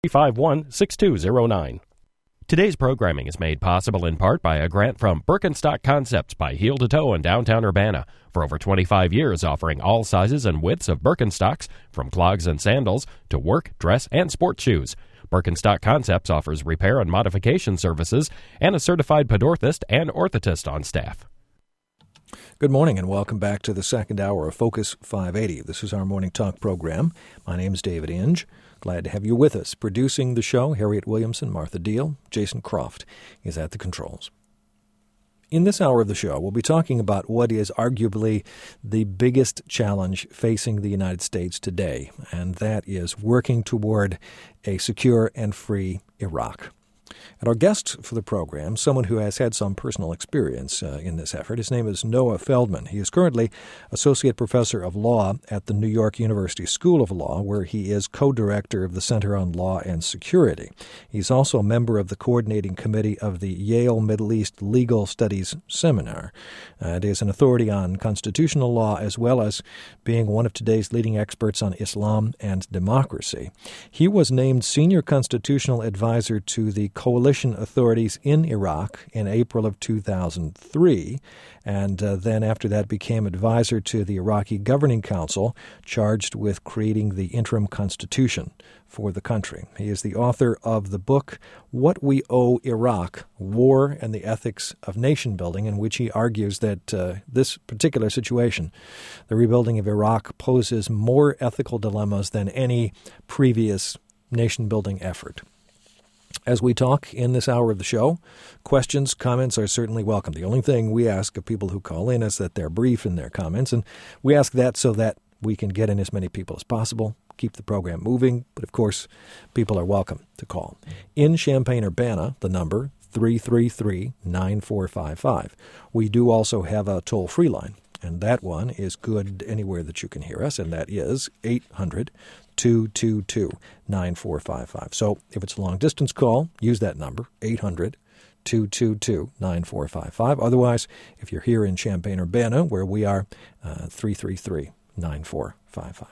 351-6209. Today's programming is made possible in part by a grant from Birkenstock Concepts by Heel to Toe in downtown Urbana. For over 25 years, offering all sizes and widths of Birkenstocks, from clogs and sandals to work, dress, and sports shoes. Birkenstock Concepts offers repair and modification services and a certified podorthist and orthotist on staff. Good morning and welcome back to the second hour of Focus 580. This is our morning talk program. My name is David Inge. Glad to have you with us. Producing the show, Harriet Williamson, Martha Deal, Jason Croft is at the controls. In this hour of the show, we'll be talking about what is arguably the biggest challenge facing the United States today, and that is working toward a secure and free Iraq. And our guest for the program, someone who has had some personal experience in this effort, his name is Noah Feldman. He is currently Associate Professor of Law at the New York University School of Law, where he is co-director of the Center on Law and Security. He's also a member of the coordinating committee of the Yale Middle East Legal Studies Seminar. It is an authority on constitutional law as well as being one of today's leading experts on Islam and democracy. He was named Senior Constitutional Advisor to the coalition authorities in Iraq in April of 2003, and then after that became advisor to the Iraqi Governing Council, charged with creating the interim constitution for the country. He is the author of the book, What We Owe Iraq, War and the Ethics of Nation Building, in which he argues that this particular situation, the rebuilding of Iraq, poses more ethical dilemmas than any previous nation-building effort. As we talk in this hour of the show, questions, comments are certainly welcome. The only thing we ask of people who call in is that they're brief in their comments, and we ask that so that we can get in as many people as possible, keep the program moving, but of course, people are welcome to call. In Champaign-Urbana, the number 333-9455. We do also have a toll-free line, and that one is good anywhere that you can hear us, and that is 800-222-9455. So if it's a long-distance call, use that number, 800-222-9455. Otherwise, if you're here in Champaign-Urbana, where we are, 333-9455.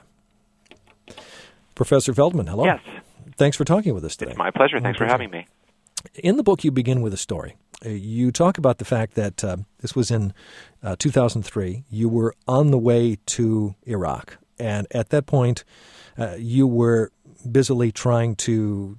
Professor Feldman, hello. Yes. Thanks for talking with us today. It's my pleasure. Thanks for having me. In the book, you begin with a story. You talk about the fact that this was in 2003. You were on the way to Iraq, and at that point, you were busily trying to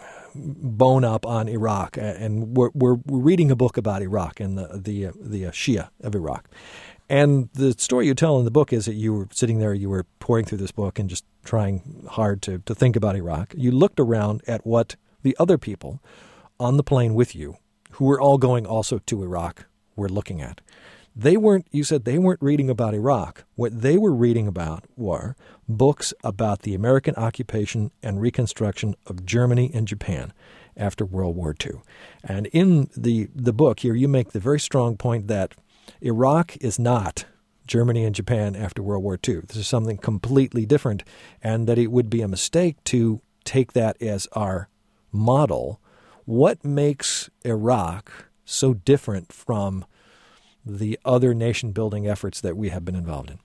bone up on Iraq, and we're reading a book about Iraq and the Shia of Iraq. And the story you tell in the book is that you were sitting there, you were pouring through this book and just trying hard to think about Iraq. You looked around at what the other people on the plane with you, who were all going also to Iraq, were looking at. You said they weren't reading about Iraq. What they were reading about were books about the American occupation and reconstruction of Germany and Japan after World War II. And in the book here, you make the very strong point that Iraq is not Germany and Japan after World War II. This is something completely different, and that it would be a mistake to take that as our model. What makes Iraq so different from the other nation-building efforts that we have been involved in?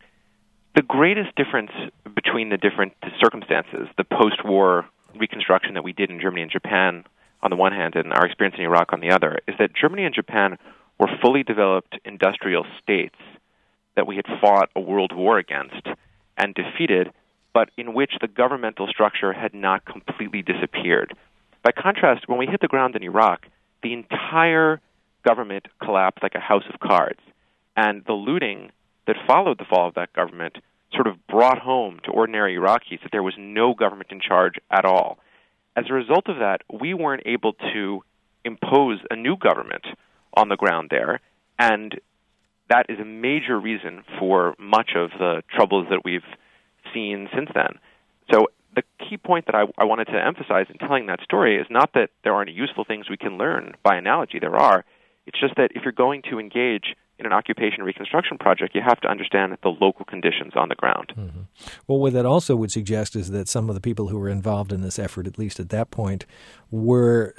The greatest difference between the different circumstances, the post-war reconstruction that we did in Germany and Japan on the one hand and our experience in Iraq on the other, is that Germany and Japan were fully developed industrial states that we had fought a world war against and defeated, but in which the governmental structure had not completely disappeared. By contrast, when we hit the ground in Iraq, the entire government collapsed like a house of cards, and the looting that followed the fall of that government sort of brought home to ordinary Iraqis that there was no government in charge at all. As a result of that, we weren't able to impose a new government on the ground there, and that is a major reason for much of the troubles that we've seen since then. So the key point that I wanted to emphasize in telling that story is not that there aren't useful things we can learn by analogy. There are. It's just that if you're going to engage in an occupation reconstruction project, you have to understand the local conditions on the ground. Mm-hmm. Well, what that also would suggest is that some of the people who were involved in this effort, at least at that point, were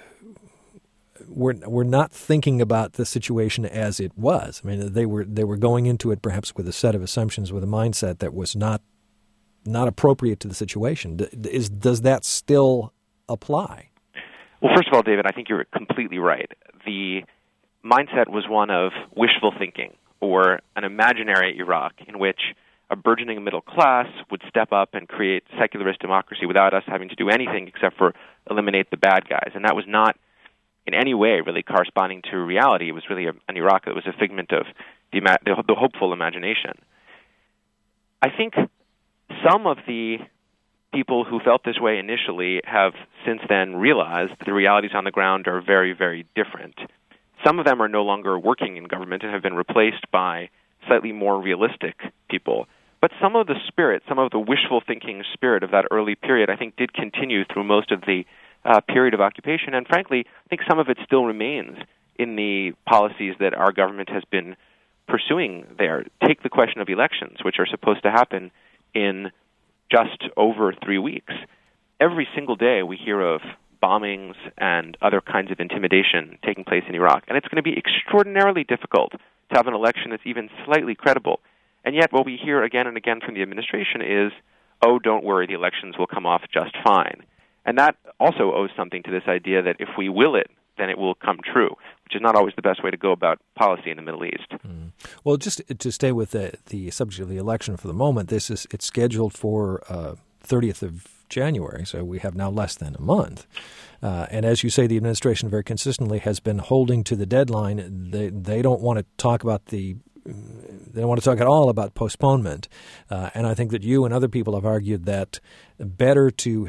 not thinking about the situation as it was. I mean, they were going into it perhaps with a set of assumptions, with a mindset that was not not appropriate to the situation. Does that still apply? Well, first of all, David, I think you're completely right. The mindset was one of wishful thinking, or an imaginary Iraq in which a burgeoning middle class would step up and create secularist democracy without us having to do anything except for eliminate the bad guys. And that was not in any way really corresponding to reality. It was really an Iraq that was a figment of the hopeful imagination. I think some of the people who felt this way initially have since then realized that the realities on the ground are very, very different. Some of them are no longer working in government and have been replaced by slightly more realistic people. But some of the spirit, some of the wishful thinking spirit of that early period, I think did continue through most of the period of occupation. And frankly, I think some of it still remains in the policies that our government has been pursuing there. Take the question of elections, which are supposed to happen in just over 3 weeks. Every single day we hear of bombings and other kinds of intimidation taking place in Iraq. And it's going to be extraordinarily difficult to have an election that's even slightly credible. And yet what we hear again and again from the administration is, oh, don't worry, the elections will come off just fine. And that also owes something to this idea that if we will it, then it will come true, which is not always the best way to go about policy in the Middle East. Well, just to stay with the subject of the election for the moment, it's scheduled for 30th of January, so we have now less than a month. And as you say, the administration very consistently has been holding to the deadline. They don't want to talk about they don't want to talk at all about postponement. And I think that you and other people have argued that better to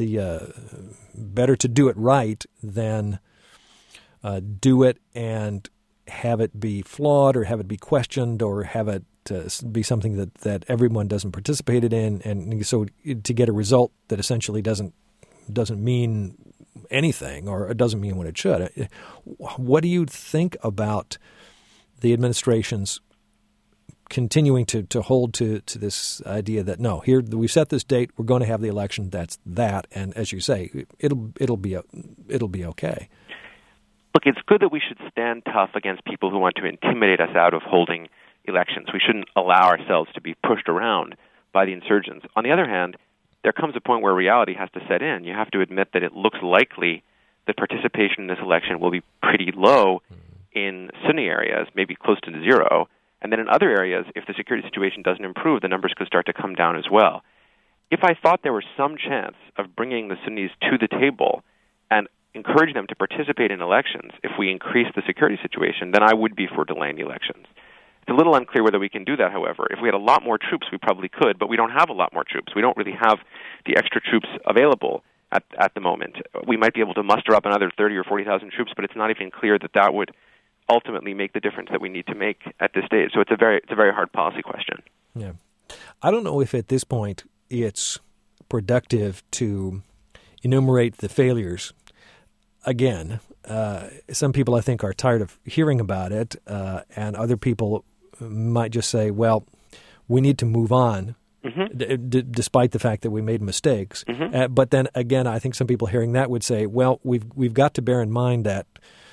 do it right than do it and have it be flawed or have it be questioned or have it be something that everyone doesn't participate in, and so to get a result that essentially doesn't mean anything or it doesn't mean what it should. What do you think about the administration's continuing to hold to this idea that no, here we set this date, we're going to have the election, that's that, and as you say, it'll be okay. Look, it's good that we should stand tough against people who want to intimidate us out of holding elections. We shouldn't allow ourselves to be pushed around by the insurgents. On the other hand, there comes a point where reality has to set in. You have to admit that it looks likely that participation in this election will be pretty low in Sunni areas, maybe close to zero. And then in other areas, if the security situation doesn't improve, the numbers could start to come down as well. If I thought there was some chance of bringing the Sunnis to the table and encouraging them to participate in elections, if we increase the security situation, then I would be for delaying the elections. It's a little unclear whether we can do that, however. If we had a lot more troops, we probably could, but we don't have a lot more troops. We don't really have the extra troops available at the moment. We might be able to muster up another 30 or 40,000 troops, but it's not even clear that would ultimately make the difference that we need to make at this stage. So it's a very hard policy question. Yeah. I don't know if at this point it's productive to enumerate the failures. Again, some people I think are tired of hearing about it, and other people might just say, well, we need to move on, despite the fact that we made mistakes. But then again, I think some people hearing that would say, well, we've got to bear in mind that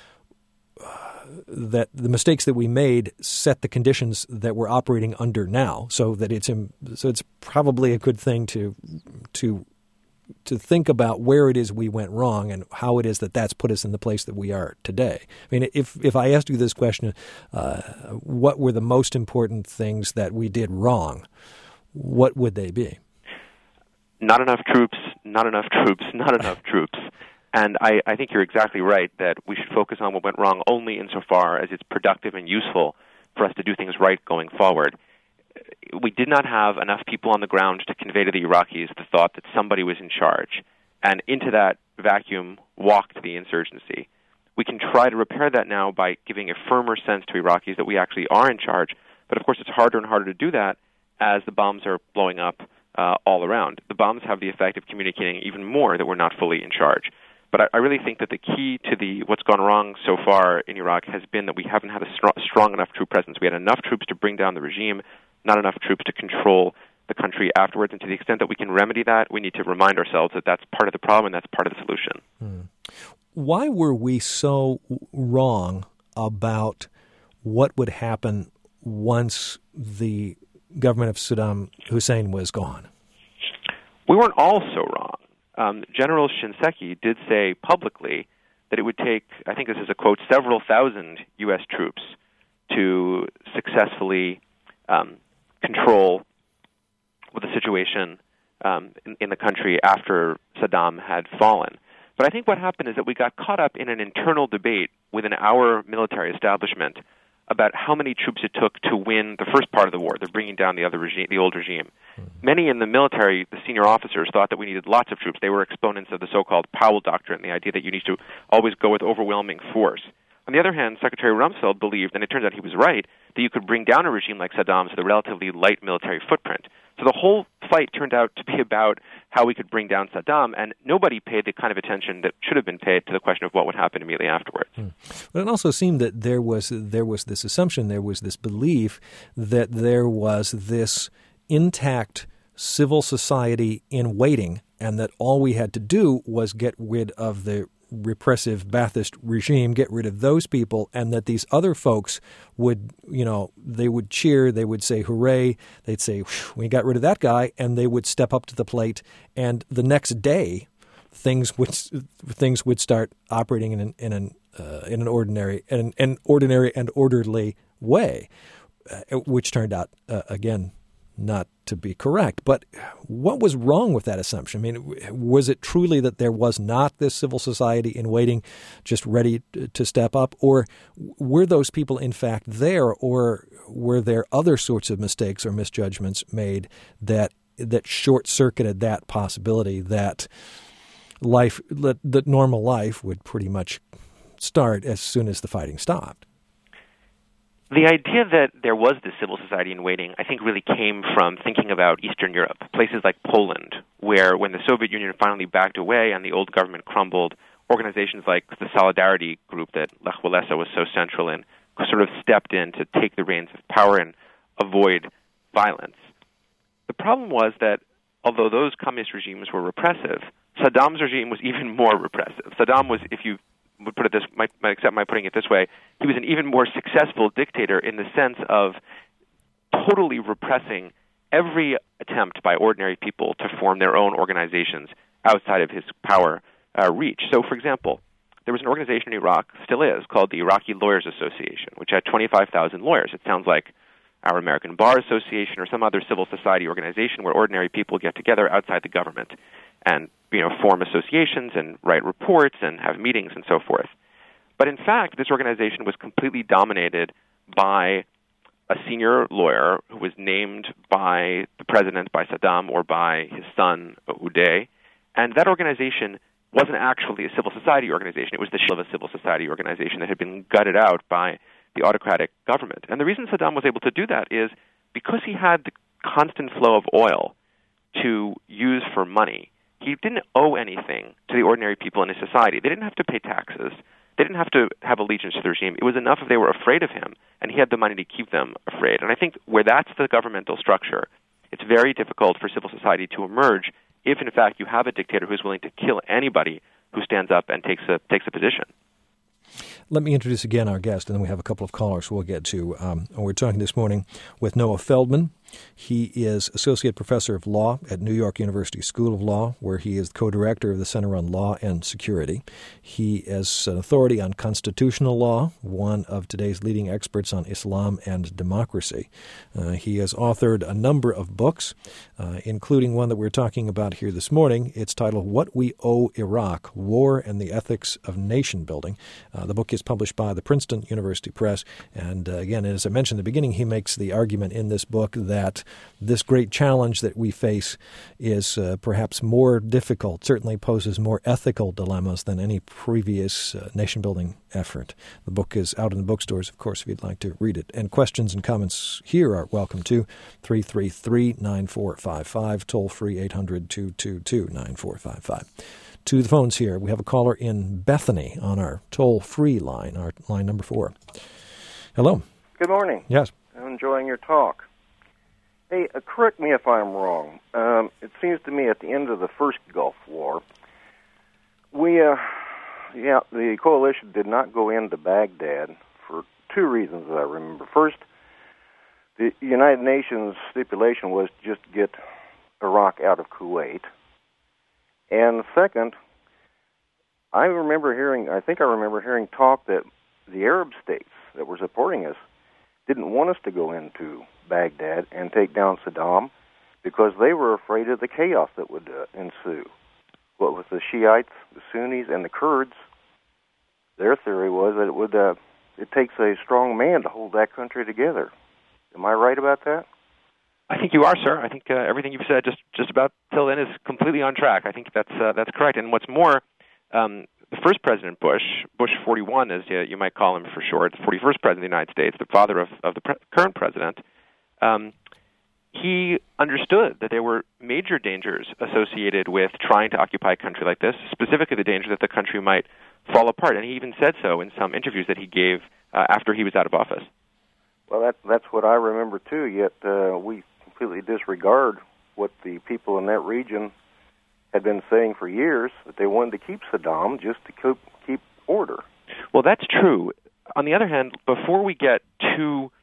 the mistakes that we made set the conditions that we're operating under now, so that it's probably a good thing to think about where it is we went wrong and how it is that's put us in the place that we are today. I mean, if I asked you this question, what were the most important things that we did wrong, what would they be? Not enough troops, not enough troops, not enough troops. And I think you're exactly right that we should focus on what went wrong only insofar as it's productive and useful for us to do things right going forward. We did not have enough people on the ground to convey to the Iraqis the thought that somebody was in charge. And into that vacuum walked the insurgency. We can try to repair that now by giving a firmer sense to Iraqis that we actually are in charge. But of course, it's harder and harder to do that as the bombs are blowing up all around. The bombs have the effect of communicating even more that we're not fully in charge. But I really think that the key to what's gone wrong so far in Iraq has been that we haven't had a strong enough troop presence. We had enough troops to bring down the regime, not enough troops to control the country afterwards. And to the extent that we can remedy that, we need to remind ourselves that that's part of the problem and that's part of the solution. Why were we so wrong about what would happen once the government of Saddam Hussein was gone? we weren't all so wrong. General Shinseki did say publicly that it would take, I think this is a quote, several thousand U.S. troops to successfully control the situation in the country after Saddam had fallen. But I think what happened is that we got caught up in an internal debate within our military establishment about how many troops it took to win the first part of the war, the bringing down the old regime. Many in the military, the senior officers, thought that we needed lots of troops. They were exponents of the so-called Powell Doctrine, the idea that you need to always go with overwhelming force. On the other hand, Secretary Rumsfeld believed, and it turns out he was right, that you could bring down a regime like Saddam's with a relatively light military footprint. So the whole fight turned out to be about how we could bring down Saddam, and nobody paid the kind of attention that should have been paid to the question of what would happen immediately afterwards. But it also seemed that there was this assumption, there was this belief that there was this intact civil society in waiting, and that all we had to do was get rid of the repressive Ba'athist regime, get rid of those people, and that these other folks would, they would cheer, they would say hooray, they'd say, we got rid of that guy, and they would step up to the plate, and the next day things would start operating in an ordinary and orderly way, which turned out again not to be correct. But what was wrong with that assumption? I mean, was it truly that there was not this civil society in waiting, just ready to step up, or were those people in fact there, or were there other sorts of mistakes or misjudgments made that short-circuited that possibility that normal life would pretty much start as soon as the fighting stopped? The idea that there was this civil society in waiting, I think, really came from thinking about Eastern Europe, places like Poland, where when the Soviet Union finally backed away and the old government crumbled, organizations like the Solidarity Group that Lech Walesa was so central in sort of stepped in to take the reins of power and avoid violence. The problem was that although those communist regimes were repressive, Saddam's regime was even more repressive. Saddam was, if you would put it this, might accept my putting it this way, he was an even more successful dictator in the sense of totally repressing every attempt by ordinary people to form their own organizations outside of his power reach. So, for example, there was an organization in Iraq, still is, called the Iraqi Lawyers Association, which had 25,000 lawyers. It sounds like our American Bar Association or some other civil society organization where ordinary people get together outside the government and form associations and write reports and have meetings and so forth. But in fact, this organization was completely dominated by a senior lawyer who was named by the president, by Saddam, or by his son, Uday. And that organization wasn't actually a civil society organization. It was the shell of a civil society organization that had been gutted out by the autocratic government. And the reason Saddam was able to do that is because he had the constant flow of oil to use for money. He didn't owe anything to the ordinary people in his society. They didn't have to pay taxes. They didn't have to have allegiance to the regime. It was enough if they were afraid of him, and he had the money to keep them afraid. And I think where that's the governmental structure, it's very difficult for civil society to emerge if, in fact, you have a dictator who's willing to kill anybody who stands up and takes a position. Let me introduce again our guest, and then we have a couple of callers we'll get to. We're talking this morning with Noah Feldman. He is Associate Professor of Law at New York University School of Law, where he is co-director of the Center on Law and Security. He is an authority on constitutional law, one of today's leading experts on Islam and democracy. He has authored a number of books, including one that we're talking about here this morning. It's titled What We Owe Iraq, War and the Ethics of Nation Building. The book is published by the Princeton University Press. And again, as I mentioned at the beginning, he makes the argument in this book that this great challenge that we face is perhaps more difficult, certainly poses more ethical dilemmas than any previous nation-building effort. The book is out in the bookstores, of course, if you'd like to read it. And questions and comments here are welcome to 333-9455, toll-free 800-222-9455. To the phones here. We have a caller in Bethany on our toll-free line, our line number 4. Hello. Good morning. Yes. I'm enjoying your talk. Hey, correct me if I'm wrong. It seems to me at the end of the first Gulf War, the coalition did not go into Baghdad for two reasons that I remember. First, the United Nations stipulation was just get Iraq out of Kuwait. And second, I remember hearing talk that the Arab states that were supporting us didn't want us to go into Baghdad and take down Saddam because they were afraid of the chaos that would ensue. What with the Shiites, the Sunnis, and the Kurds, their theory was that it takes a strong man to hold that country together. Am I right about that? I think you are, sir. I think everything you've said just about till then is completely on track. I think that's correct. And what's more, the first President Bush 41, as you might call him for short, the 41st President of the United States, the father of the current president, he understood that there were major dangers associated with trying to occupy a country like this, specifically the danger that the country might fall apart. And he even said so in some interviews that he gave after he was out of office. Well, that's what I remember, too, yet we completely disregard what the people in that region had been saying for years, that they wanted to keep Saddam just to keep order. Well, that's true. On the other hand, before we get too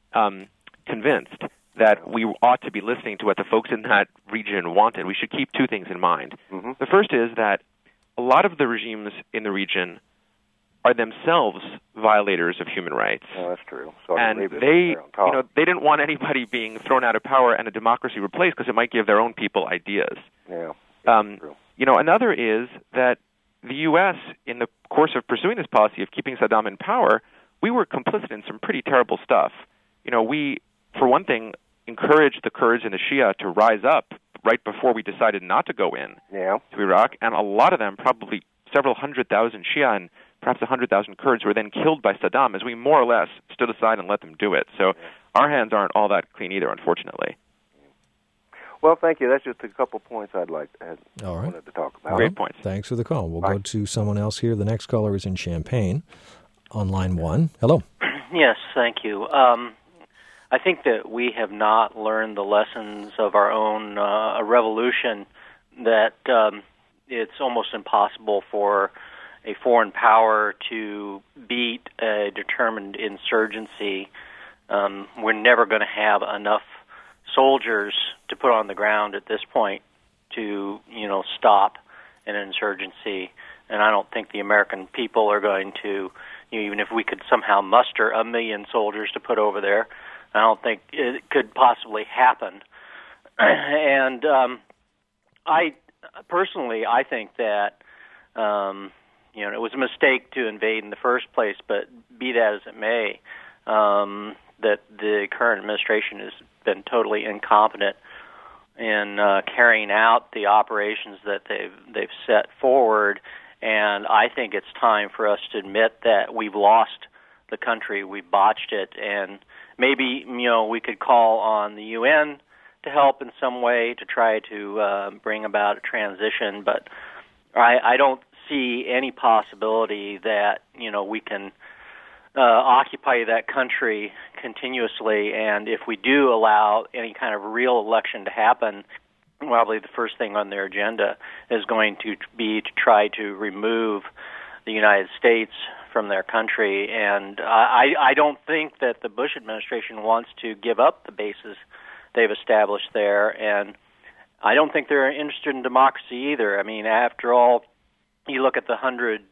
convinced that we ought to be listening to what the folks in that region wanted, we should keep two things in mind. Mm-hmm. The first is that a lot of the regimes in the region are themselves violators of human rights. Oh, that's true. So and they didn't want anybody being thrown out of power and a democracy replaced because it might give their own people ideas. Yeah. True. Another is that the U.S., in the course of pursuing this policy of keeping Saddam in power, we were complicit in some pretty terrible stuff. We, for one thing, encouraged the Kurds and the Shia to rise up right before we decided not to go in to Iraq, and a lot of them, probably several 100,000 Shia and perhaps 100,000 Kurds, were then killed by Saddam as we more or less stood aside and let them do it. So our hands aren't all that clean either, unfortunately. Well, thank you. That's just a couple points I'd wanted to talk about. Great points. Thanks for the call. We'll go to someone else here. The next caller is in Champaign on line 1. Hello. Yes, thank you. I think that we have not learned the lessons of our own revolution, that it's almost impossible for a foreign power to beat a determined insurgency. We're never going to have enough soldiers to put on the ground at this point to, stop an insurgency. And I don't think the American people are going to, even if we could somehow muster 1 million soldiers to put over there, I don't think it could possibly happen. And I think that it was a mistake to invade in the first place, but be that as it may, that the current administration has been totally incompetent in carrying out the operations that they've set forward, and I think it's time for us to admit that we've lost the country, we've botched it, and maybe we could call on the UN to help in some way to try to bring about a transition, but I don't see any possibility that we can occupy that country continuously, and if we do allow any kind of real election to happen, probably the first thing on their agenda is going to be to try to remove the United States from their country, and I don't think that the Bush administration wants to give up the bases they've established there, and I don't think they're interested in democracy either. I mean, after all, you look at the 100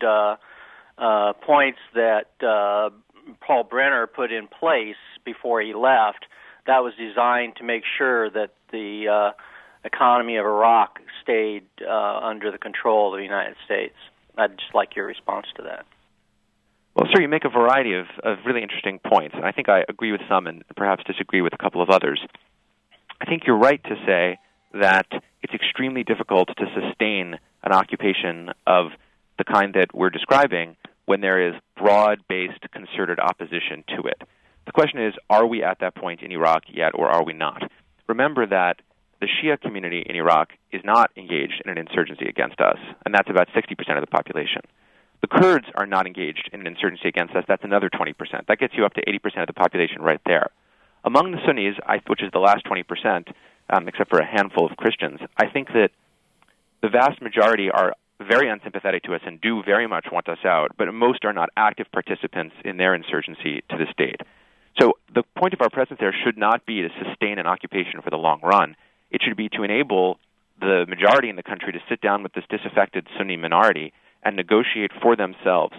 points that Paul Brenner put in place before he left. That was designed to make sure that the economy of Iraq stayed under the control of the United States. I'd just like your response to that. Well, sir, you make a variety of really interesting points, and I think I agree with some and perhaps disagree with a couple of others. I think you're right to say that it's extremely difficult to sustain an occupation of the kind that we're describing when there is broad-based concerted opposition to it. The question is, are we at that point in Iraq yet, or are we not? Remember that the Shia community in Iraq is not engaged in an insurgency against us, and that's about 60% of the population. The Kurds are not engaged in an insurgency against us. That's another 20%. That gets you up to 80% of the population right there. Among the Sunnis, which is the last 20%, except for a handful of Christians, I think that the vast majority are very unsympathetic to us and do very much want us out, but most are not active participants in their insurgency to this date. So the point of our presence there should not be to sustain an occupation for the long run. It should be to enable the majority in the country to sit down with this disaffected Sunni minority and negotiate for themselves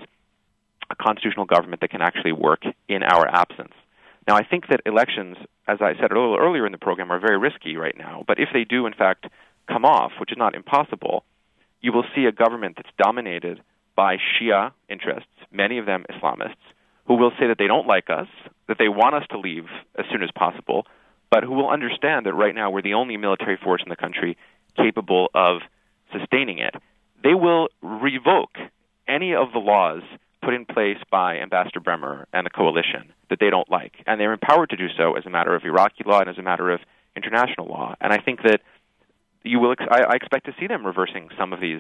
a constitutional government that can actually work in our absence. Now, I think that elections, as I said a little earlier in the program, are very risky right now. But if they do, in fact, come off, which is not impossible, you will see a government that's dominated by Shia interests, many of them Islamists, who will say that they don't like us, that they want us to leave as soon as possible, but who will understand that right now we're the only military force in the country capable of sustaining it. They will revoke any of the laws put in place by Ambassador Bremer and the coalition that they don't like, and they're empowered to do so as a matter of Iraqi law and as a matter of international law. And I think that you will. I expect to see them reversing some of these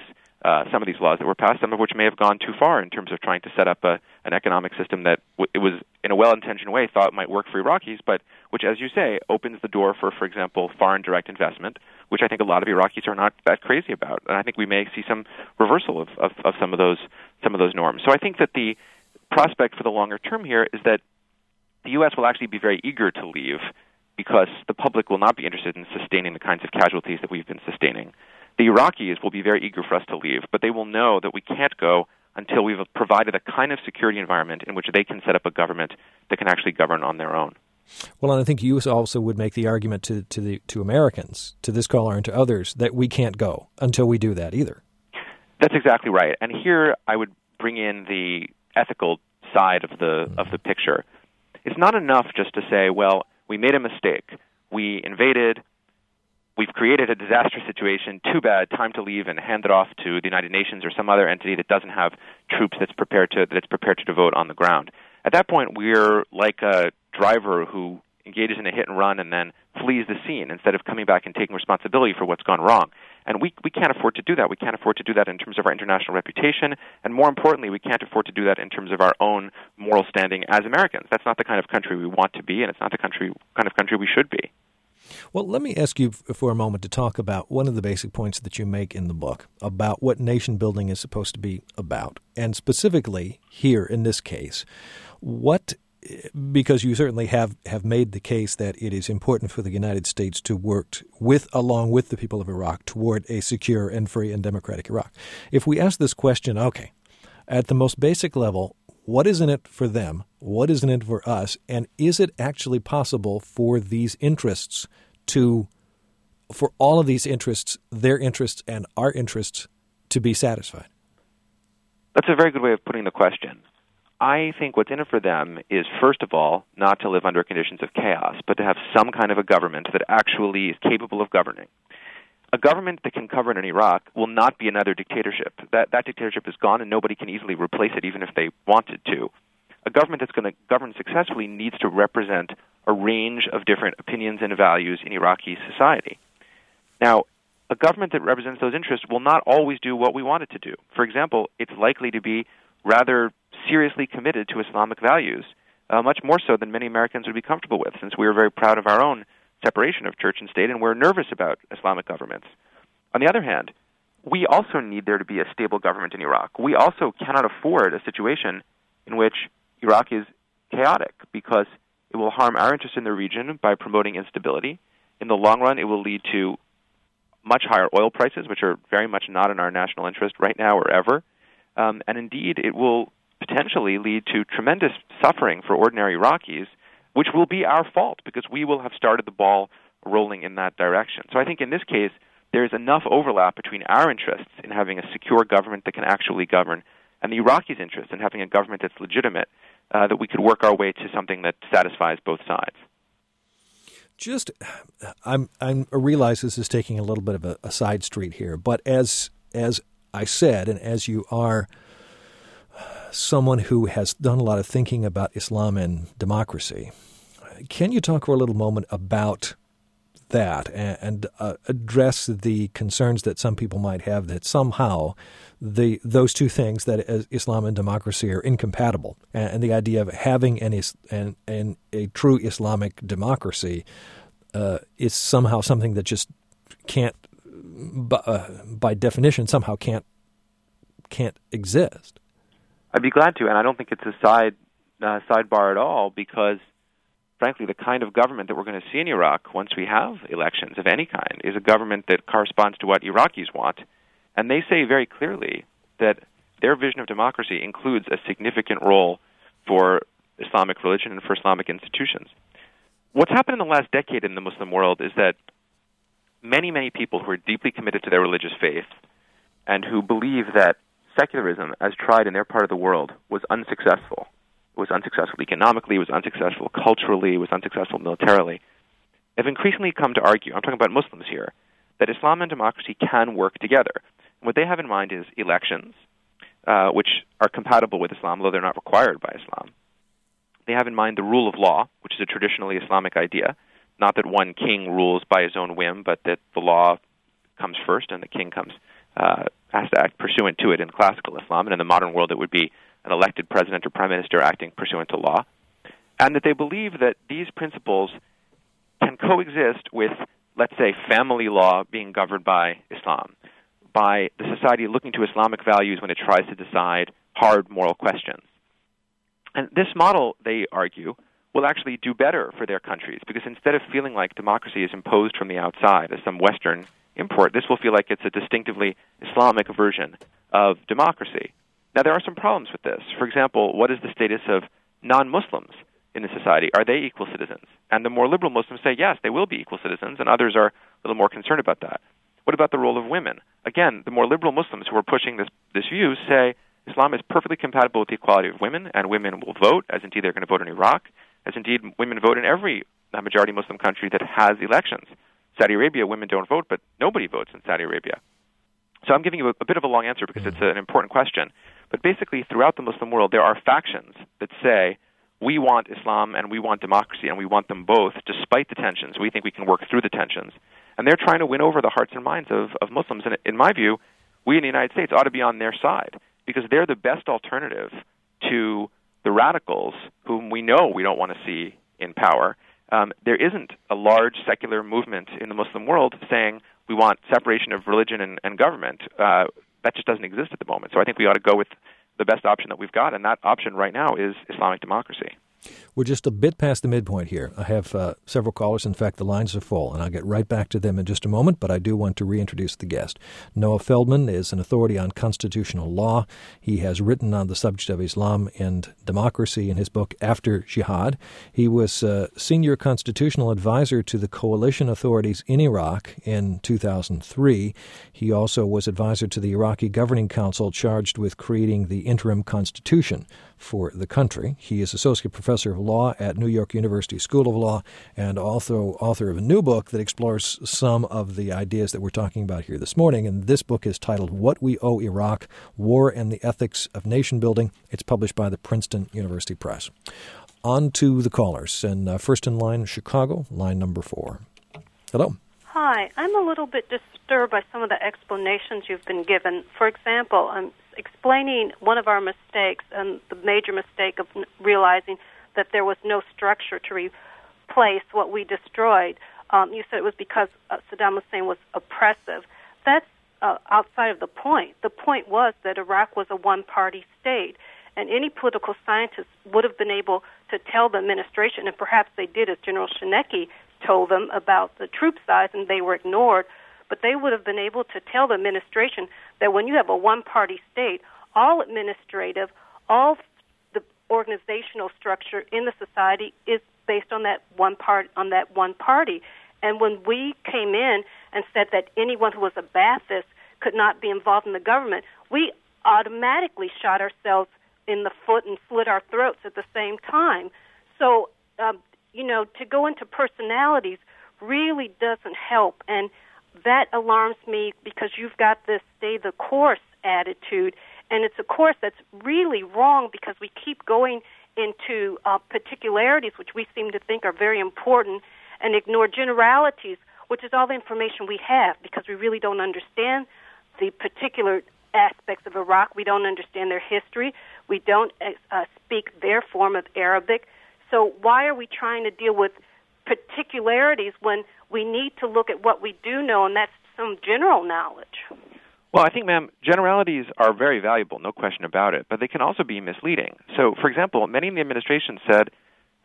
laws that were passed, some of which may have gone too far in terms of trying to set up an economic system that it was, in a well-intentioned way, thought might work for Iraqis, but which, as you say, opens the door for example, foreign direct investment, which I think a lot of Iraqis are not that crazy about. And I think we may see some reversal of some of those norms. So I think that the prospect for the longer term here is that the U.S. will actually be very eager to leave, because the public will not be interested in sustaining the kinds of casualties that we've been sustaining. The Iraqis will be very eager for us to leave, but they will know that we can't go until we've provided a kind of security environment in which they can set up a government that can actually govern on their own. Well, and I think you also would make the argument to Americans, to this caller and to others, that we can't go until we do that either. That's exactly right. And here I would bring in the ethical side of the picture. It's not enough just to say, well, we made a mistake. We invaded. We've created a disastrous situation. Too bad. Time to leave and hand it off to the United Nations or some other entity that doesn't have troops that's prepared to devote on the ground. At that point, we're like a driver who engages in a hit and run and then flees the scene instead of coming back and taking responsibility for what's gone wrong. And we can't afford to do that. We can't afford to do that in terms of our international reputation, and more importantly, we can't afford to do that in terms of our own moral standing as Americans. That's not the kind of country we want to be, and it's not the kind of country we should be. Well, let me ask you for a moment to talk about one of the basic points that you make in the book about what nation building is supposed to be about, and specifically here in this case, because you certainly have made the case that it is important for the United States to work along with the people of Iraq toward a secure and free and democratic Iraq. If we ask this question, okay, at the most basic level, what is in it for them? What is in it for us? And is it actually possible for these interests for all of these interests, their interests and our interests, to be satisfied? That's a very good way of putting the question. I think what's in it for them is, first of all, not to live under conditions of chaos, but to have some kind of a government that actually is capable of governing. A government that can govern in Iraq will not be another dictatorship. That dictatorship is gone, and nobody can easily replace it, even if they wanted to. A government that's going to govern successfully needs to represent a range of different opinions and values in Iraqi society. Now, a government that represents those interests will not always do what we want it to do. For example, it's likely to be rather seriously committed to Islamic values, much more so than many Americans would be comfortable with, since we are very proud of our own separation of church and state, and we're nervous about Islamic governments. On the other hand, we also need there to be a stable government in Iraq. We also cannot afford a situation in which Iraq is chaotic, because it will harm our interest in the region by promoting instability. In the long run, it will lead to much higher oil prices, which are very much not in our national interest right now or ever. And indeed, it will potentially lead to tremendous suffering for ordinary Iraqis, which will be our fault because we will have started the ball rolling in that direction. So I think in this case, there is enough overlap between our interests in having a secure government that can actually govern and the Iraqis' interest in having a government that's legitimate, that we could work our way to something that satisfies both sides. I realize this is taking a little bit of a side street here, but as I said, and as you are someone who has done a lot of thinking about Islam and democracy, can you talk for a little moment about that and address the concerns that some people might have that somehow those two things, that Islam and democracy, are incompatible, and the idea of having a true Islamic democracy is somehow something that just can't, by definition, somehow can't exist? I'd be glad to, and I don't think it's a sidebar at all, because frankly, the kind of government that we're going to see in Iraq once we have elections of any kind is a government that corresponds to what Iraqis want. And they say very clearly that their vision of democracy includes a significant role for Islamic religion and for Islamic institutions. What's happened in the last decade in the Muslim world is that many, many people who are deeply committed to their religious faith and who believe that secularism, as tried in their part of the world, was unsuccessful. It was unsuccessful economically, it was unsuccessful culturally, it was unsuccessful militarily, have increasingly come to argue, I'm talking about Muslims here, that Islam and democracy can work together. And what they have in mind is elections, which are compatible with Islam, although they're not required by Islam. They have in mind the rule of law, which is a traditionally Islamic idea, not that one king rules by his own whim, but that the law comes first and the king has to act pursuant to it in classical Islam, and in the modern world it would be an elected president or prime minister acting pursuant to law, and that they believe that these principles can coexist with, let's say, family law being governed by Islam, by the society looking to Islamic values when it tries to decide hard moral questions. And this model, they argue, will actually do better for their countries, because instead of feeling like democracy is imposed from the outside as some Western import, this will feel like it's a distinctively Islamic version of democracy. Now, there are some problems with this. For example, what is the status of non-Muslims in the society? Are they equal citizens? And the more liberal Muslims say, yes, they will be equal citizens, and others are a little more concerned about that. What about the role of women? Again, the more liberal Muslims who are pushing this view say Islam is perfectly compatible with the equality of women, and women will vote, as indeed they're going to vote in Iraq, as indeed women vote in every majority Muslim country that has elections. Saudi Arabia, women don't vote, but nobody votes in Saudi Arabia. So I'm giving you a bit of a long answer because it's an important question. But basically, throughout the Muslim world, there are factions that say, we want Islam and we want democracy, and we want them both, despite the tensions. We think we can work through the tensions. And they're trying to win over the hearts and minds of Muslims. And in my view, we in the United States ought to be on their side, because they're the best alternative to the radicals whom we know we don't want to see in power. There isn't a large secular movement in the Muslim world saying we want separation of religion and government. That just doesn't exist at the moment. So I think we ought to go with the best option that we've got, and that option right now is Islamic democracy. We're just a bit past the midpoint here. I have several callers. In fact, the lines are full, and I'll get right back to them in just a moment, but I do want to reintroduce the guest. Noah Feldman is an authority on constitutional law. He has written on the subject of Islam and democracy in his book, After Jihad. He was senior constitutional advisor to the coalition authorities in Iraq in 2003. He also was advisor to the Iraqi Governing Council charged with creating the interim constitution for the country. He is associate professor of law at New York University School of Law and also author of a new book that explores some of the ideas that we're talking about here this morning. And this book is titled What We Owe Iraq, War and the Ethics of Nation Building. It's published by the Princeton University Press. On to the callers. And first in line, Chicago, line number 4. Hello. Hi. I'm a little bit disturbed by some of the explanations you've been given. For example, I'm explaining one of our mistakes, and the major mistake of realizing that there was no structure to replace what we destroyed. You said it was because Saddam Hussein was oppressive. That's outside of the point. The point was that Iraq was a one-party state, and any political scientist would have been able to tell the administration, and perhaps they did, as General Shenecki told them about the troop size, and they were ignored, but they would have been able to tell the administration that when you have a one-party state, all administrative, all the organizational structure in the society is based on that one party. And when we came in and said that anyone who was a Ba'athist could not be involved in the government, we automatically shot ourselves in the foot and slit our throats at the same time. So, to go into personalities really doesn't help, and that alarms me because you've got this stay the course attitude, and it's a course that's really wrong because we keep going into particularities, which we seem to think are very important, and ignore generalities, which is all the information we have, because we really don't understand the particular aspects of Iraq. We don't understand their history. We don't speak their form of Arabic. So why are we trying to deal with particularities when we need to look at what we do know, and that's some general knowledge? Well, I think, ma'am, generalities are very valuable, no question about it, but they can also be misleading. So, for example, many in the administration said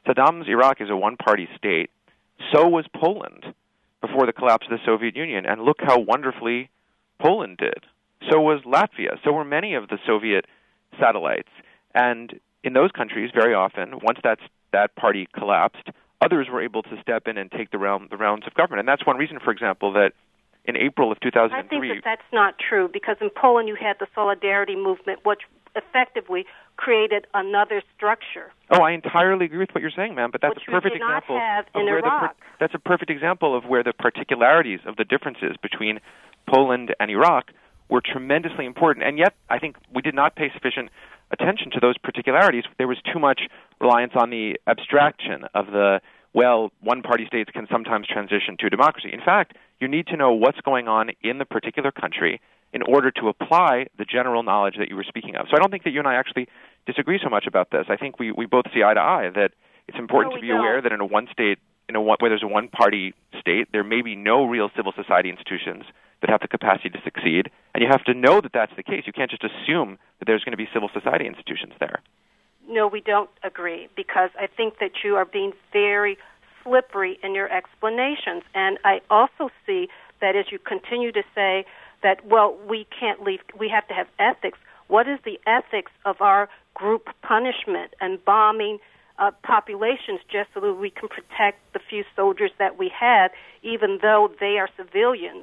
Saddam's Iraq is a one-party state. So was Poland before the collapse of the Soviet Union, and look how wonderfully Poland did. So was Latvia. So were many of the Soviet satellites. And in those countries, very often, once that party collapsed, others were able to step in and take the realms of government. And that's one reason, for example, that in April of 2003... I think that's not true, because in Poland you had the Solidarity movement, which effectively created another structure. Oh, I entirely agree with what you're saying, ma'am, but that's a perfect example that's a perfect example of where the particularities of the differences between Poland and Iraq were tremendously important, and yet I think we did not pay sufficient attention to those particularities. There was too much reliance on the abstraction of one-party states can sometimes transition to democracy. In fact, you need to know what's going on in the particular country in order to apply the general knowledge that you were speaking of. So I don't think that you and I actually disagree so much about this. I think we both see eye to eye that it's important to be aware that in where there's a one-party state, there may be no real civil society institutions that have the capacity to succeed, and you have to know that that's the case. You can't just assume that there's going to be civil society institutions there. No, we don't agree, because I think that you are being very slippery in your explanations. And I also see that as you continue to say that, we can't leave, we have to have ethics. What is the ethics of our group punishment and bombing populations just so that we can protect the few soldiers that we have, even though they are civilians?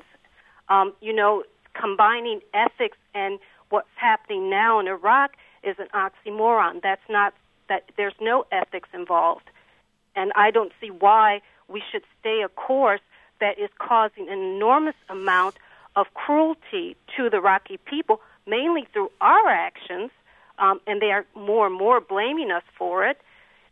Combining ethics and what's happening now in Iraq is an oxymoron. There's no ethics involved. And I don't see why we should stay a course that is causing an enormous amount of cruelty to the Iraqi people, mainly through our actions, and they are more and more blaming us for it.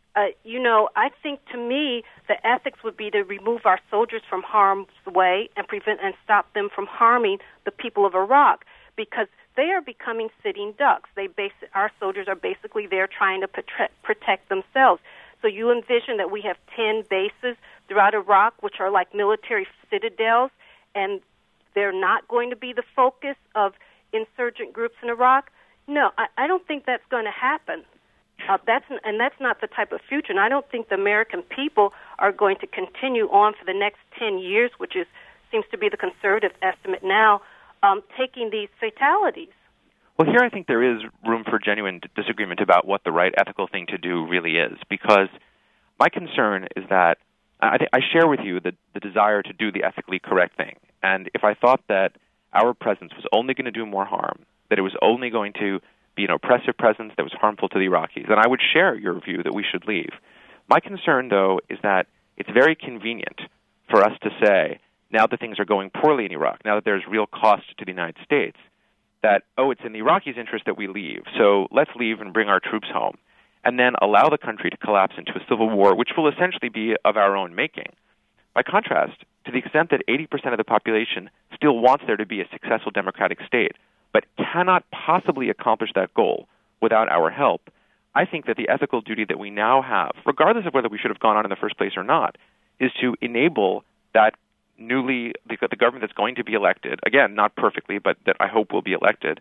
I think, to me, the ethics would be to remove our soldiers from harm's way and prevent and stop them from harming the people of Iraq, because they are becoming sitting ducks. Our soldiers are basically there trying to protect themselves. So you envision that we have 10 bases throughout Iraq, which are like military citadels, and they're not going to be the focus of insurgent groups in Iraq? No, I don't think that's going to happen. That's not the type of future. And I don't think the American people are going to continue on for the next 10 years, which seems to be the conservative estimate now, taking these fatalities. Well, here I think there is room for genuine disagreement about what the right ethical thing to do really is, because my concern is that I share with you the desire to do the ethically correct thing. And if I thought that our presence was only going to do more harm, that it was only going to be an oppressive presence that was harmful to the Iraqis, then I would share your view that we should leave. My concern, though, is that it's very convenient for us to say, now that things are going poorly in Iraq, now that there's real cost to the United States, that, it's in the Iraqis' interest that we leave, so let's leave and bring our troops home, and then allow the country to collapse into a civil war, which will essentially be of our own making. By contrast, to the extent that 80% of the population still wants there to be a successful democratic state, but cannot possibly accomplish that goal without our help, I think that the ethical duty that we now have, regardless of whether we should have gone on in the first place or not, is to enable that the government that's going to be elected, again, not perfectly, but that I hope will be elected,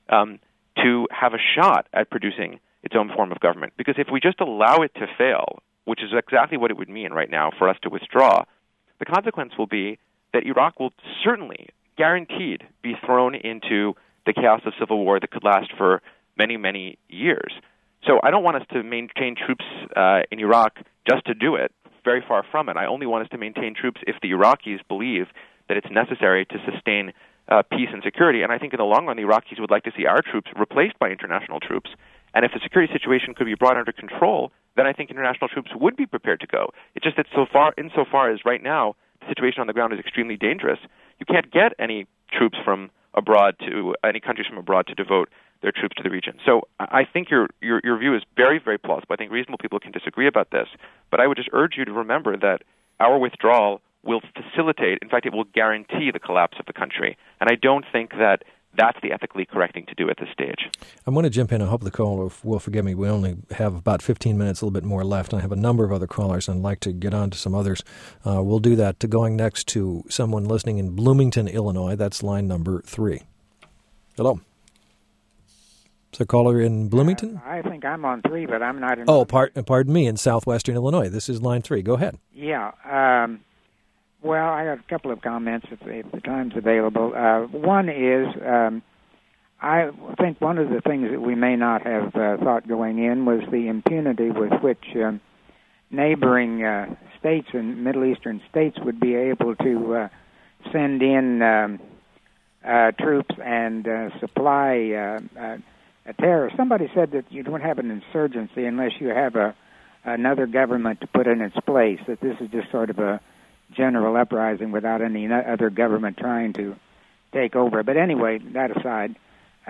to have a shot at producing its own form of government. Because if we just allow it to fail, which is exactly what it would mean right now for us to withdraw, the consequence will be that Iraq will certainly, guaranteed, be thrown into the chaos of civil war that could last for many, many years. So I don't want us to maintain troops in Iraq just to do it. Very far from it. I only want us to maintain troops if the Iraqis believe that it's necessary to sustain peace and security. And I think in the long run, the Iraqis would like to see our troops replaced by international troops. And if the security situation could be brought under control, then I think international troops would be prepared to go. It's just that insofar as right now the situation on the ground is extremely dangerous, you can't get any troops from abroad any countries from abroad to devote their troops to the region. So I think your view is very, very plausible. I think reasonable people can disagree about this, but I would just urge you to remember that our withdrawal will facilitate, in fact, it will guarantee the collapse of the country. And I don't think that that's the ethically correct thing to do at this stage. I'm going to jump in. I hope the caller will forgive me. We only have about 15 minutes, a little bit more left. I have a number of other callers, and I'd like to get on to some others. We'll do that. Going next to someone listening in Bloomington, Illinois. That's line number 3. Hello. So caller in Bloomington? I think I'm on 3, but I'm not in... Oh, pardon me, in southwestern Illinois. This is line 3. Go ahead. Yeah. Well, I got a couple of comments if the time's available. One is, I think one of the things that we may not have thought going in was the impunity with which neighboring states and Middle Eastern states would be able to send in troops and supply terror. Somebody said that you don't have an insurgency unless you have another government to put in its place, that this is just sort of a general uprising without any other government trying to take over. But anyway, that aside,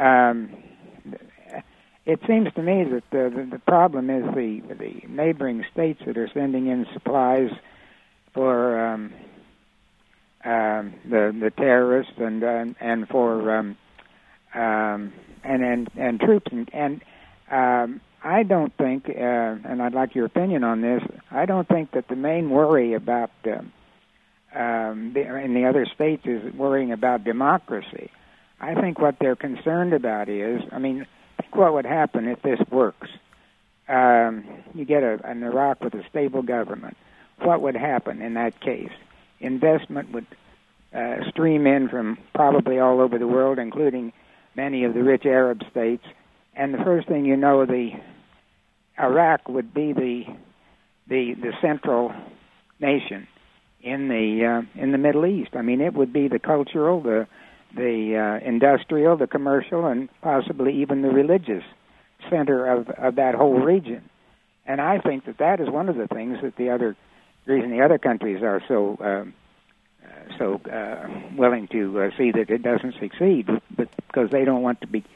it seems to me that the problem is the neighboring states that are sending in supplies for the terrorists and for and troops and I don't think, and I'd like your opinion on this, I don't think that the main worry about in the other states is worrying about democracy. I think what they're concerned about is, I think what would happen if this works. You get an Iraq with a stable government. What would happen in that case? Investment would stream in from probably all over the world, including many of the rich Arab states, and the first thing you know, the Iraq would be the central nation in the Middle East. It would be the cultural, the industrial, the commercial, and possibly even the religious center of that whole region. And I think that is one of the things that the reason the other countries are so willing to see that it doesn't succeed, but because they don't want to be,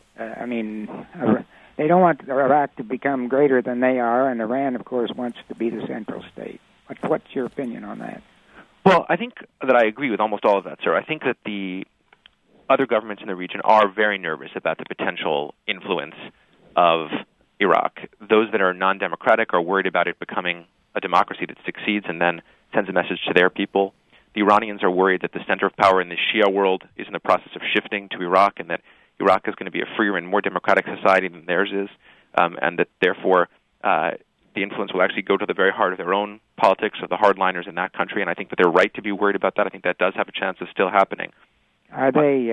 they don't want Iraq to become greater than they are, and Iran, of course, wants to be the central state. What's your opinion on that? Well, I think that I agree with almost all of that, sir. I think that the other governments in the region are very nervous about the potential influence of Iraq. Those that are non-democratic are worried about it becoming a democracy that succeeds and then sends a message to their people. The Iranians are worried that the center of power in the Shia world is in the process of shifting to Iraq, and that Iraq is going to be a freer and more democratic society than theirs is, and that therefore the influence will actually go to the very heart of their own politics, of the hardliners in that country, and I think that they're right to be worried about that. I think that does have a chance of still happening. Are they?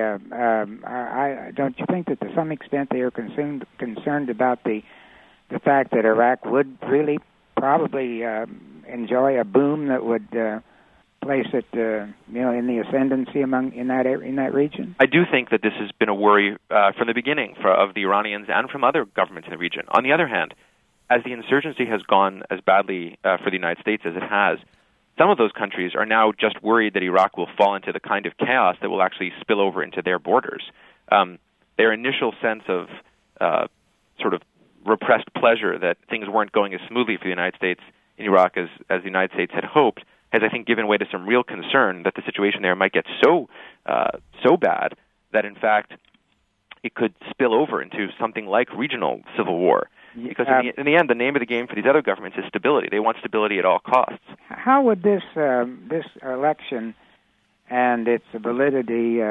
Don't you think that to some extent they are concerned about the fact that Iraq would really probably enjoy a boom that would place it, in the ascendancy in that region? I do think that this has been a worry from the beginning of the Iranians and from other governments in the region. On the other hand, as the insurgency has gone as badly for the United States as it has, some of those countries are now just worried that Iraq will fall into the kind of chaos that will actually spill over into their borders. Their initial sense of sort of repressed pleasure that things weren't going as smoothly for the United States in Iraq as the United States had hoped has, I think, given way to some real concern that the situation there might get so bad that, in fact, it could spill over into something like regional civil war. Because in the end, the name of the game for these other governments is stability. They want stability at all costs. How would this election and its validity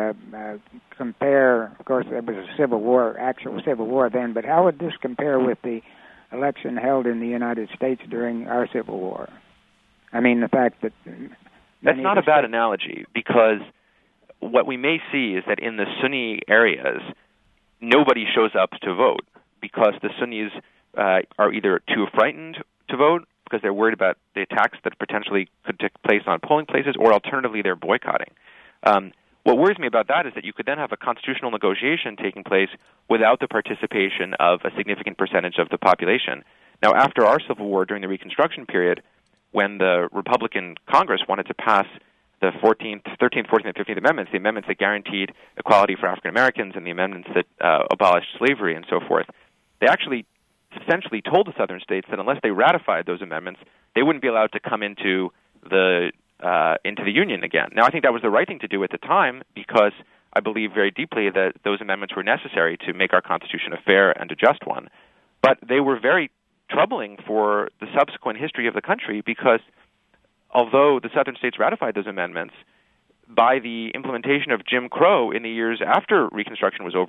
compare? Of course, there was a actual civil war then, but how would this compare with the election held in the United States during our Civil War? The fact that... That's not a bad analogy, because what we may see is that in the Sunni areas, nobody shows up to vote, because the Sunnis are either too frightened to vote because they're worried about the attacks that potentially could take place on polling places, or alternatively, they're boycotting. What worries me about that is that you could then have a constitutional negotiation taking place without the participation of a significant percentage of the population. Now, after our Civil War during the Reconstruction period, when the Republican Congress wanted to pass the 13th, 14th, and 15th Amendments, the amendments that guaranteed equality for African Americans and the amendments that abolished slavery and so forth, they actually essentially told the southern states that unless they ratified those amendments, they wouldn't be allowed to come into the Union again. Now, I think that was the right thing to do at the time, because I believe very deeply that those amendments were necessary to make our Constitution a fair and a just one. But they were very troubling for the subsequent history of the country, because although the southern states ratified those amendments, by the implementation of Jim Crow in the years after Reconstruction was over,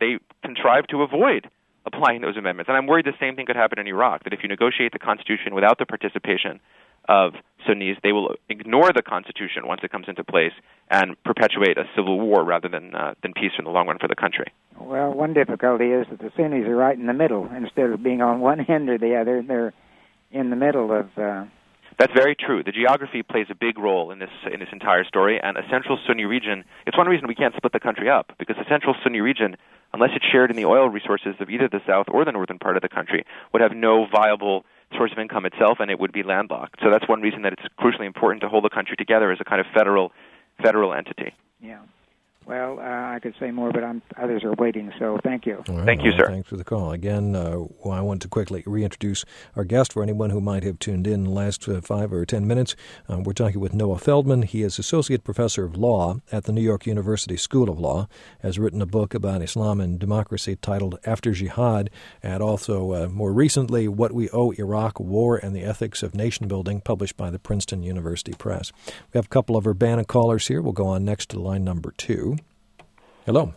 they contrived to avoid applying those amendments. And I'm worried the same thing could happen in Iraq, that if you negotiate the constitution without the participation of Sunnis, they will ignore the constitution once it comes into place and perpetuate a civil war rather than peace in the long run for the country. Well, one difficulty is that the Sunnis are right in the middle. Instead of being on one end or the other, they're in the middle of... That's very true. The geography plays a big role in this entire story, and a central Sunni region, it's one reason we can't split the country up, because the central Sunni region, unless it's shared in the oil resources of either the south or the northern part of the country, would have no viable source of income itself, and it would be landlocked. So that's one reason that it's crucially important to hold the country together as a kind of federal entity. Yeah. Well, I could say more, but others are waiting, so thank you. Right, thank you, sir. Thanks for the call. Again, I want to quickly reintroduce our guest for anyone who might have tuned in the last 5 or 10 minutes. We're talking with Noah Feldman. He is Associate Professor of Law at the New York University School of Law, has written a book about Islam and democracy titled After Jihad, and also, more recently, What We Owe Iraq, War and the Ethics of Nation Building, published by the Princeton University Press. We have a couple of Urbana callers here. We'll go on next to line number 2. Hello.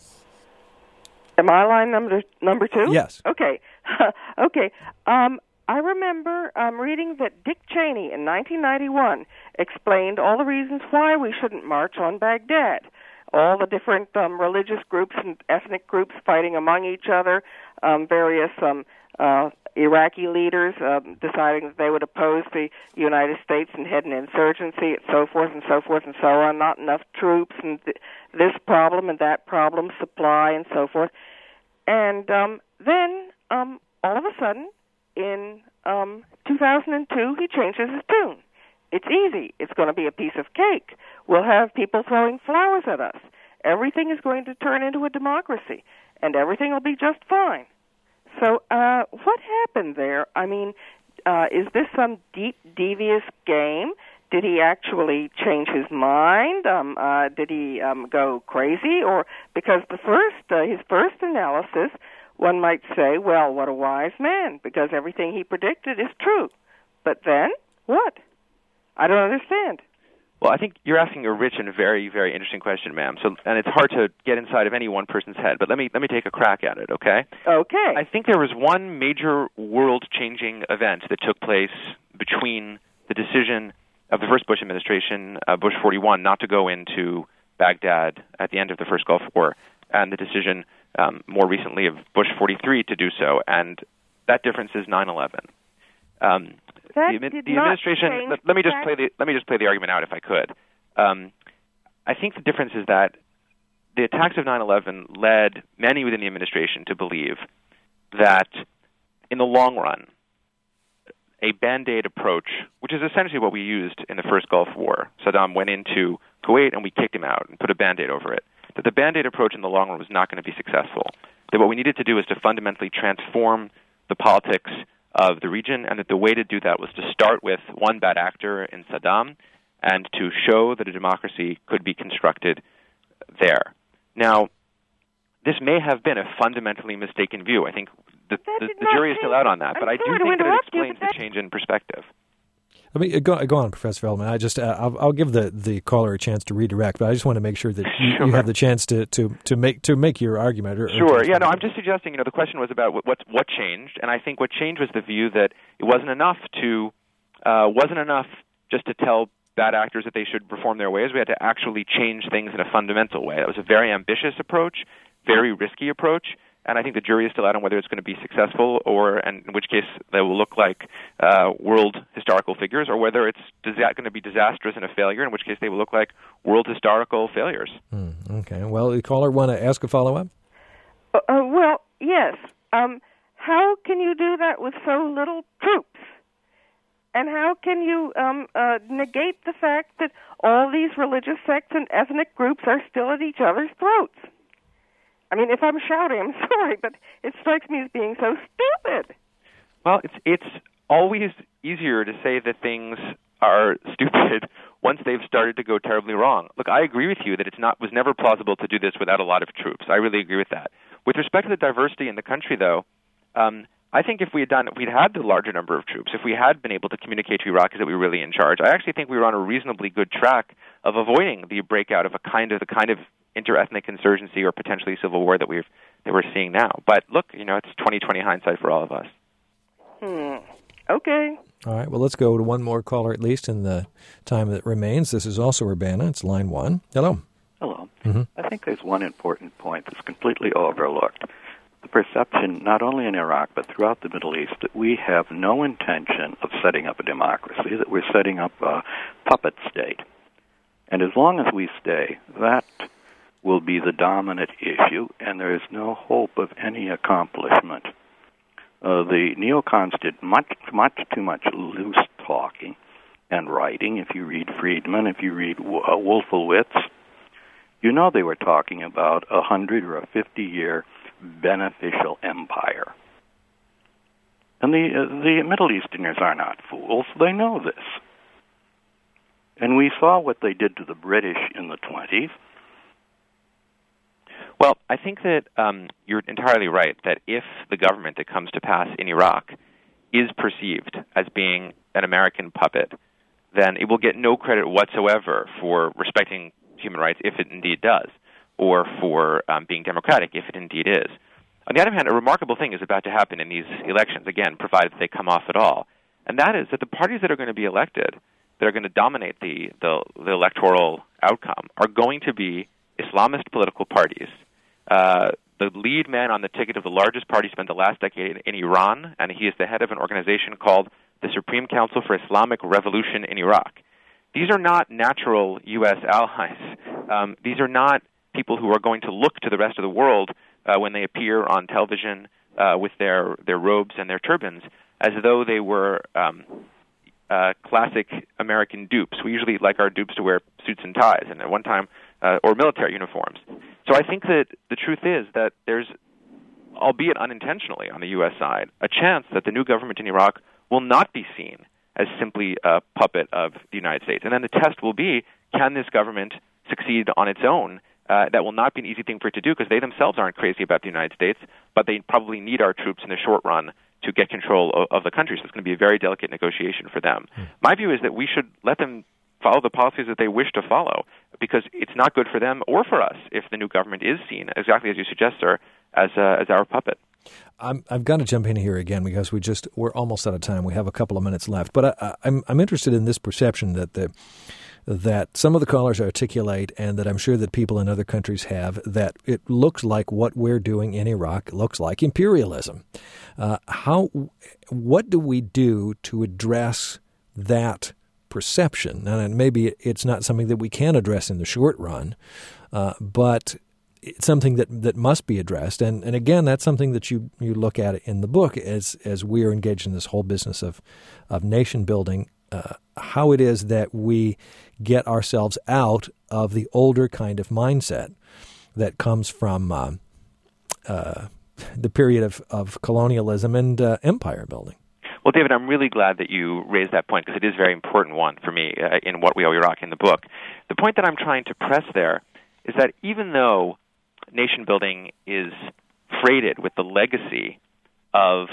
Am I line number 2? Yes. Okay. Okay. I remember reading that Dick Cheney in 1991 explained all the reasons why we shouldn't march on Baghdad. All the different religious groups and ethnic groups fighting among each other, various Iraqi leaders deciding that they would oppose the United States and head an insurgency, and so forth and so forth and so on, not enough troops, and this problem and that problem, supply and so forth. And then, all of a sudden, in 2002, he changes his tune. It's easy. It's going to be a piece of cake. We'll have people throwing flowers at us. Everything is going to turn into a democracy, and everything will be just fine. So what happened there? I mean, is this some deep, devious game? Did he actually change his mind? Did he go crazy? Or because his first analysis, one might say, well, what a wise man, because everything he predicted is true. But then, what? I don't understand. Well, I think you're asking a rich and very, very interesting question, ma'am. And it's hard to get inside of any one person's head. But let me take a crack at it, okay? Okay. I think there was one major world-changing event that took place between the decision of the first Bush administration, Bush 41, not to go into Baghdad at the end of the first Gulf War, and the decision more recently of Bush 43 to do so. And that difference is 9/11. The administration. Let me just play the argument out, if I could. I think the difference is that the attacks of 9/11 led many within the administration to believe that, in the long run, a Band-Aid approach, which is essentially what we used in the first Gulf War. Saddam went into Kuwait and we kicked him out and put a Band-Aid over it. That the Band-Aid approach in the long run was not going to be successful. That what we needed to do is to fundamentally transform the politics of the region, and that the way to do that was to start with one bad actor in Saddam and to show that a democracy could be constructed there. Now, this may have been a fundamentally mistaken view. I think the jury is still out on that, but I do think that it explains the change in perspective. Let me go on, Professor Feldman. I'll give the caller a chance to redirect, but I just want to make sure that you have the chance to make your argument. Sure. Yeah. No, I'm just suggesting. The question was about what changed, and I think what changed was the view that it wasn't enough just to tell bad actors that they should reform their ways. We had to actually change things in a fundamental way. That was a very ambitious approach, very risky approach. And I think the jury is still out on whether it's going to be successful, and in which case they will look like world historical figures, or whether it's going to be disastrous and a failure, in which case they will look like world historical failures. Okay. Well, the caller want to ask a follow-up? Well, yes. How can you do that with so little troops? And how can you negate the fact that all these religious sects and ethnic groups are still at each other's throats? I mean, if I'm shouting, I'm sorry, but it strikes me as being so stupid. Well, it's always easier to say that things are stupid once they've started to go terribly wrong. Look, I agree with you that was never plausible to do this without a lot of troops. I really agree with that. With respect to the diversity in the country, though, I think if we'd had the larger number of troops, if we had been able to communicate to Iraqis that we were really in charge, I actually think we were on a reasonably good track of avoiding the breakout of the kind of interethnic insurgency or potentially civil war that we're seeing now. But look, it's 20/20 hindsight for all of us. Okay. All right, well, let's go to one more caller at least in the time that remains. This is also Urbana. It's line 1. Hello. Hello. Mm-hmm. I think there's one important point that's completely overlooked. The perception, not only in Iraq, but throughout the Middle East, that we have no intention of setting up a democracy, that we're setting up a puppet state. And as long as we stay, that will be the dominant issue, and there is no hope of any accomplishment. The neocons did much too much loose talking and writing. If you read Friedman, if you read Wolfowitz, they were talking about a 100 or a 50-year beneficial empire. And the Middle Easterners are not fools. They know this. And we saw what they did to the British in the 20s. Well, I think that you're entirely right that if the government that comes to pass in Iraq is perceived as being an American puppet, then it will get no credit whatsoever for respecting human rights, if it indeed does, or for being democratic, if it indeed is. On the other hand, a remarkable thing is about to happen in these elections, again, provided they come off at all, and that is that the parties that are going to be elected, that are going to dominate the electoral outcome, are going to be Islamist political parties. The lead man on the ticket of the largest party spent the last decade in Iran, and he is the head of an organization called the Supreme Council for Islamic Revolution in Iraq. These are not natural U.S. allies. These are not people who are going to look to the rest of the world when they appear on television with their robes and their turbans as though they were classic American dupes. We usually like our dupes to wear suits and ties, and at one time, or military uniforms. So I think that the truth is that there's, albeit unintentionally on the U.S. side, a chance that the new government in Iraq will not be seen as simply a puppet of the United States. And then the test will be, can this government succeed on its own? That will not be an easy thing for it to do because they themselves aren't crazy about the United States, but they probably need our troops in the short run to get control of the country. So it's going to be a very delicate negotiation for them. My view is that we should let them follow the policies that they wish to follow because it's not good for them or for us if the new government is seen, exactly as you suggest, sir, as our puppet. I've got to jump in here again because we're almost out of time. We have a couple of minutes left, but I'm interested in this perception that some of the callers articulate, and that I'm sure that people in other countries have, that it looks like what we're doing in Iraq looks like imperialism. What do we do to address that perception? And maybe it's not something that we can address in the short run, but it's something that must be addressed. And again, that's something that you look at in the book as we are engaged in this whole business of nation building, how it is that we get ourselves out of the older kind of mindset that comes from the period of colonialism and empire building. Well, David, I'm really glad that you raised that point because it is a very important one for me in What We Owe Iraq in the book. The point that I'm trying to press there is that even though nation building is freighted with the legacy of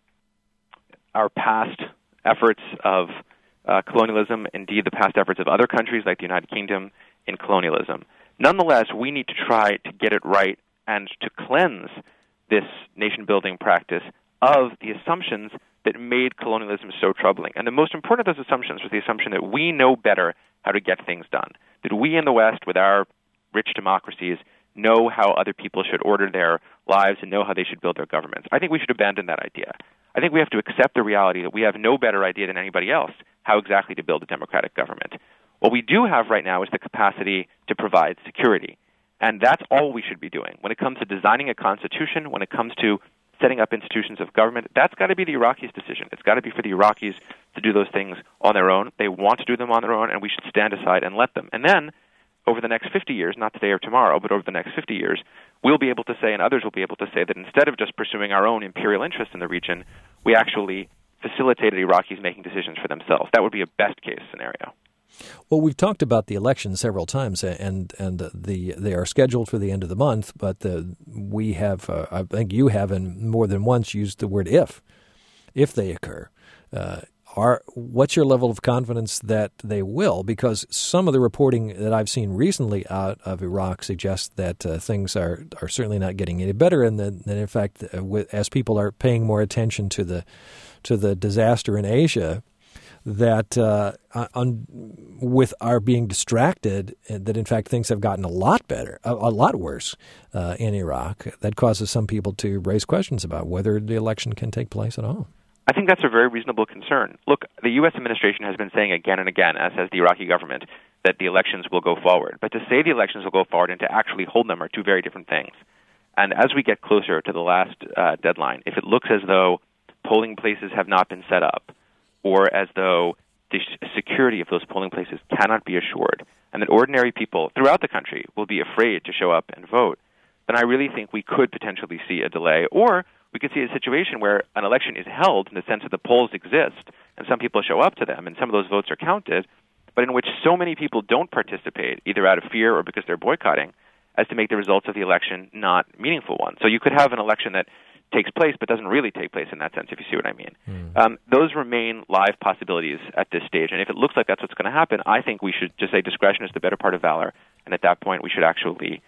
our past efforts of colonialism, indeed the past efforts of other countries like the United Kingdom in colonialism, nonetheless, we need to try to get it right and to cleanse this nation-building practice of the assumptions that made colonialism so troubling. And the most important of those assumptions was the assumption that we know better how to get things done, that we in the West, with our rich democracies, know how other people should order their lives and know how they should build their governments. I think we should abandon that idea. I think we have to accept the reality that we have no better idea than anybody else how exactly to build a democratic government. What we do have right now is the capacity to provide security. And that's all we should be doing. When it comes to designing a constitution, when it comes to setting up institutions of government, that's got to be the Iraqis' decision. It's got to be for the Iraqis to do those things on their own. They want to do them on their own, and we should stand aside and let them. And then, over the next 50 years, not today or tomorrow, but over the next 50 years, we'll be able to say, and others will be able to say, that instead of just pursuing our own imperial interests in the region, we actually facilitated Iraqis making decisions for themselves. That would be a best-case scenario. Well, we've talked about the elections several times, and they are scheduled for the end of the month, but we have, I think you have, and more than once used the word if they occur. What's your level of confidence that they will? Because some of the reporting that I've seen recently out of Iraq suggests that things are certainly not getting any better, and that in fact, as people are paying more attention to the disaster in Asia, that with our being distracted, that in fact things have gotten a lot worse in Iraq. That causes some people to raise questions about whether the election can take place at all. I think that's a very reasonable concern. Look, the U.S. administration has been saying again and again, as has the Iraqi government, that the elections will go forward. But to say the elections will go forward and to actually hold them are two very different things. And as we get closer to the last deadline, if it looks as though polling places have not been set up, or as though the security of those polling places cannot be assured, and that ordinary people throughout the country will be afraid to show up and vote, then I really think we could potentially see a delay, or we could see a situation where an election is held in the sense that the polls exist and some people show up to them and some of those votes are counted, but in which so many people don't participate, either out of fear or because they're boycotting, as to make the results of the election not meaningful ones. So you could have an election that takes place but doesn't really take place in that sense, if you see what I mean. Those remain live possibilities at this stage, and if it looks like that's what's going to happen, I think we should just say discretion is the better part of valor, and at that point we should actually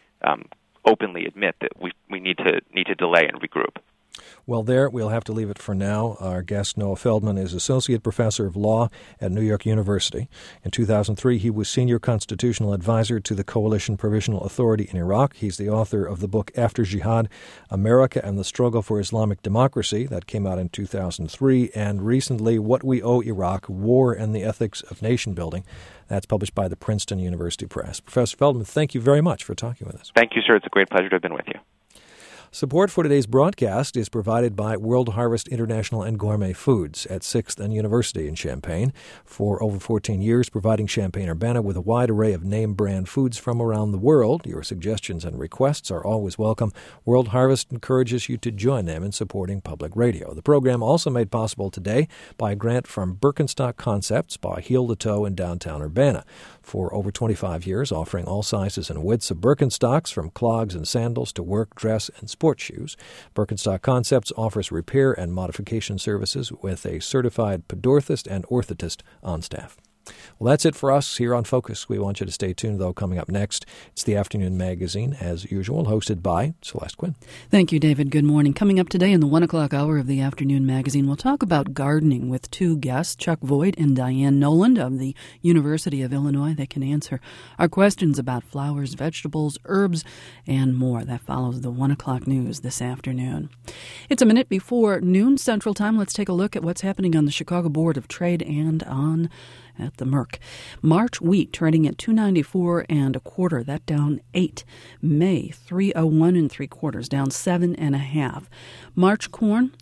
openly admit that we need to delay and regroup. Well, we'll have to leave it for now. Our guest, Noah Feldman, is Associate Professor of Law at New York University. In 2003, he was Senior Constitutional Advisor to the Coalition Provisional Authority in Iraq. He's the author of the book After Jihad, America and the Struggle for Islamic Democracy. That came out in 2003. And recently, What We Owe Iraq, War and the Ethics of Nation Building. That's published by the Princeton University Press. Professor Feldman, thank you very much for talking with us. Thank you, sir. It's a great pleasure to have been with you. Support for today's broadcast is provided by World Harvest International and Gourmet Foods at 6th and University in Champaign. For over 14 years, providing Champaign-Urbana with a wide array of name-brand foods from around the world. Your suggestions and requests are always welcome. World Harvest encourages you to join them in supporting public radio. The program also made possible today by a grant from Birkenstock Concepts by Heel to Toe in downtown Urbana. For over 25 years, offering all sizes and widths of Birkenstocks, from clogs and sandals to work, dress, and sports shoes. Birkenstock Concepts offers repair and modification services with a certified podorthist and orthotist on staff. Well, that's it for us here on Focus. We want you to stay tuned, though. Coming up next, it's the Afternoon Magazine, as usual, hosted by Celeste Quinn. Thank you, David. Good morning. Coming up today in the 1 o'clock hour of the Afternoon Magazine, we'll talk about gardening with two guests, Chuck Voigt and Diane Noland of the University of Illinois. They can answer our questions about flowers, vegetables, herbs, and more. That follows the 1 o'clock news this afternoon. It's a minute before noon Central Time. Let's take a look at what's happening on the Chicago Board of Trade and on at the Merc. March wheat trading at $2.94 1/4. That down 8. May $3.01 3/4, down 7 1/2. March corn